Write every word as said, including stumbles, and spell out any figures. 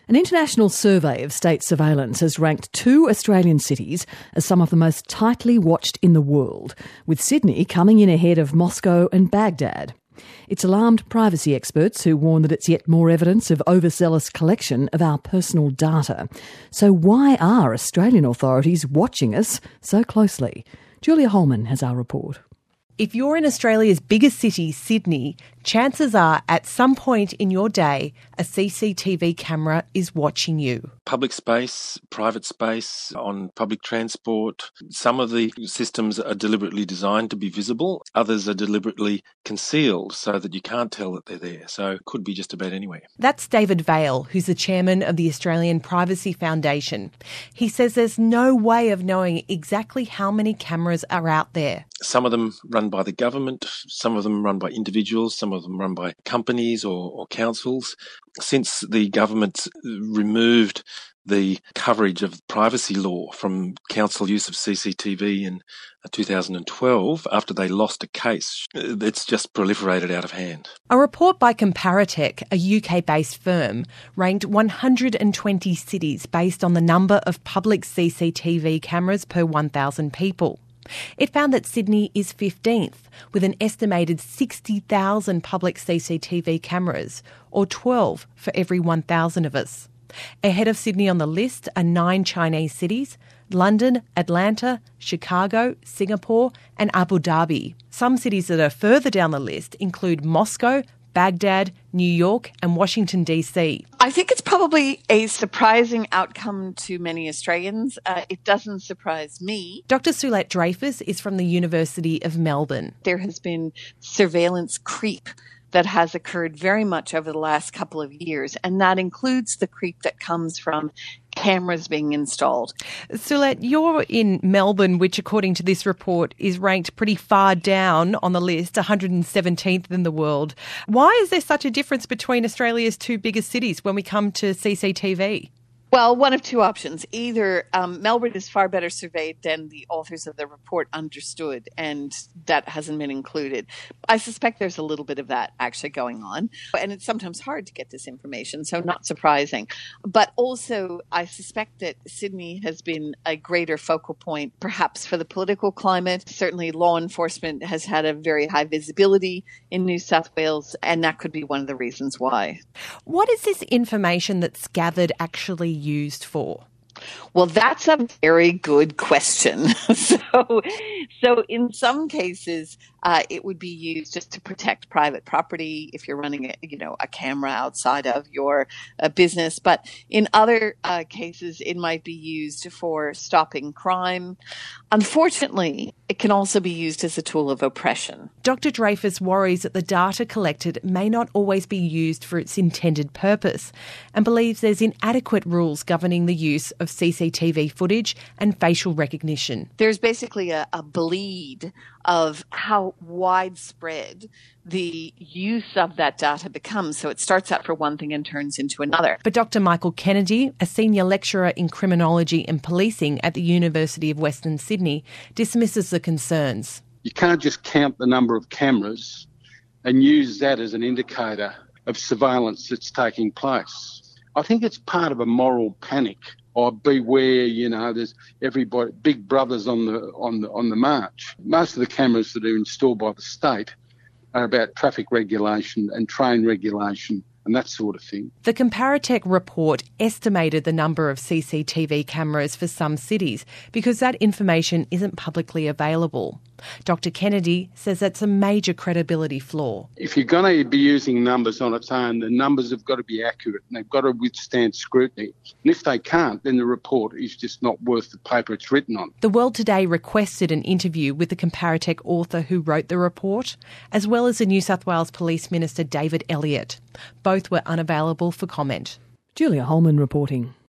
An international survey of state surveillance has ranked two Australian cities as some of the most tightly watched in the world, with Sydney coming in ahead of Moscow and Baghdad. It's alarmed privacy experts who warn that it's yet more evidence of overzealous collection of our personal data. So why are Australian authorities watching us so closely? Julia Holman has our report. If you're in Australia's biggest city, Sydney, chances are at some point in your day, a C C T V camera is watching you. Public space, private space, on public transport. Some of the systems are deliberately designed to be visible. Others are deliberately concealed so that you can't tell that they're there. So it could be just about anywhere. That's David Vale, who's the chairman of the Australian Privacy Foundation. He says there's no way of knowing exactly how many cameras are out there. Some of them run by the government, some of them run by individuals, some of them run by companies or, or councils. Since the government removed the coverage of privacy law from council use of C C T V in two thousand twelve, after they lost a case, it's just proliferated out of hand. A report by Comparatech, a U K-based firm, ranked one hundred twenty cities based on the number of public C C T V cameras per one thousand people. It found that Sydney is fifteenth, with an estimated sixty thousand public C C T V cameras, or twelve for every one thousand of us. Ahead of Sydney on the list are nine Chinese cities: London, Atlanta, Chicago, Singapore and Abu Dhabi. Some cities that are further down the list include Moscow, Baghdad, New York and Washington, D C. I think it's probably a surprising outcome to many Australians. Uh, it doesn't surprise me. Doctor Sulette Dreyfus is from the University of Melbourne. There has been surveillance creep that has occurred very much over the last couple of years, and that includes the creep that comes from cameras being installed. Sulette, you're in Melbourne, which according to this report is ranked pretty far down on the list, one hundred seventeenth in the world. Why is there such a difference between Australia's two biggest cities when we come to C C T V? Well, one of two options. Either um, Melbourne is far better surveyed than the authors of the report understood, and that hasn't been included. I suspect there's a little bit of that actually going on, and it's sometimes hard to get this information, so not surprising. But also, I suspect that Sydney has been a greater focal point, perhaps for the political climate. Certainly, law enforcement has had a very high visibility in New South Wales, and that could be one of the reasons why. What is this information that's gathered actually used for? Well, that's a very good question. so, so in some cases, uh, it would be used just to protect private property if you're running, a, you know, a camera outside of your uh, business. But in other uh, cases, it might be used for stopping crime. Unfortunately, it can also be used as a tool of oppression. Doctor Dreyfus worries that the data collected may not always be used for its intended purpose and believes there's inadequate rules governing the use of C C T V footage and facial recognition. There's basically a, a bleed of how widespread the use of that data becomes. So it starts out for one thing and turns into another. But Doctor Michael Kennedy, a senior lecturer in criminology and policing at the University of Western Sydney, dismisses the concerns. You can't just count the number of cameras and use that as an indicator of surveillance that's taking place. I think it's part of a moral panic. Or beware, you know, there's everybody, big brothers on the on the on the march. Most of the cameras that are installed by the state are about traffic regulation and train regulation and that sort of thing. The Comparatech report estimated the number of C C T V cameras for some cities because that information isn't publicly available. Doctor Kennedy says that's a major credibility flaw. If you're going to be using numbers on its own, the numbers have got to be accurate and they've got to withstand scrutiny. And if they can't, then the report is just not worth the paper it's written on. The World Today requested an interview with the Comparatech author who wrote the report, as well as the New South Wales Police Minister David Elliott. Both were unavailable for comment. Julia Holman reporting.